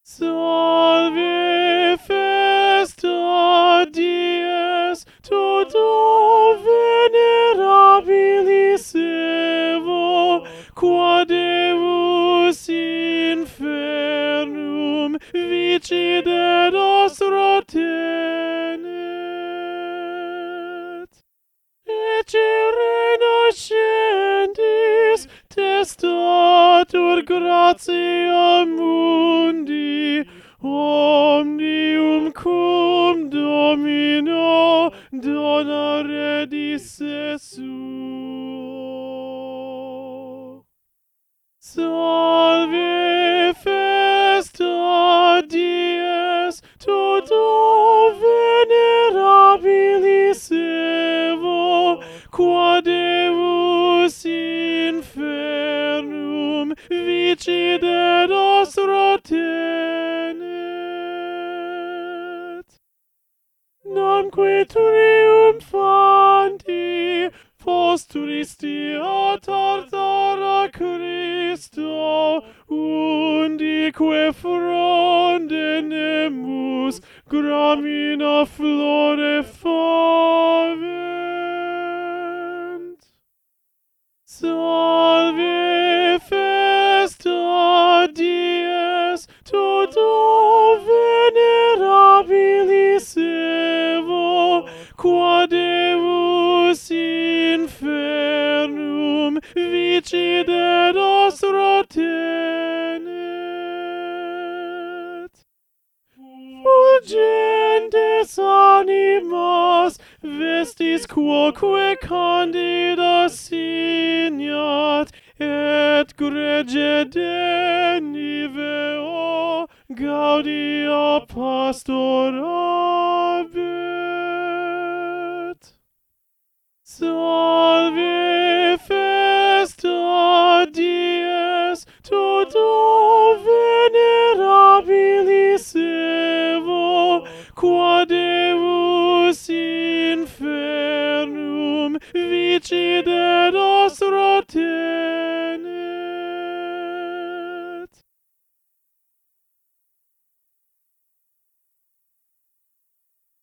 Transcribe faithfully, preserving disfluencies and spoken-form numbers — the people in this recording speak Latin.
Salve festa dies toto venerabilis evo, qua Deus infernum vicide nostra tenet. Ecce renascentis testatur gratia mundi, omnium cum Domino dona redisse suo. Salve festa dies toto venerabilis evo, qua Deus infernum vicide nostra tenet. Namque triumphanti posturisti a tartara Christo, undique fronde nemus gramina flore favent. Salve festa dies toto venerabilis evo, qua Deus infernum vicide nostra tenet. Fulgentes animas vestis quoque candida signat, et grege deniveo gaudia pastorabit. So